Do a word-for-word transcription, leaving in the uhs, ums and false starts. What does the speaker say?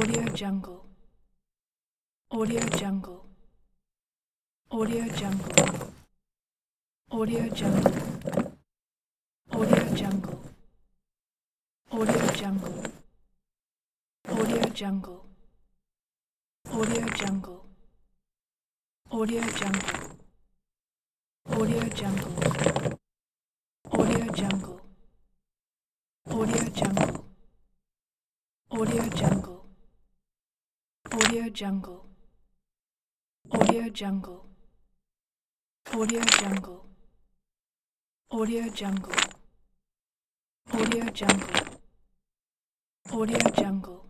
Audio Jungle. Audio Jungle. Audio Jungle. Audio Jungle. Audio Jungle. Audio Jungle. Audio Jungle. Audio Jungle. Audio Jungle. Audio Jungle. Audio Jungle. Audio Jungle. Audio Jungle. Audio Jungle. Audio Jungle. Audio Jungle. Audio Jungle. Audio Jungle. Audio Jungle.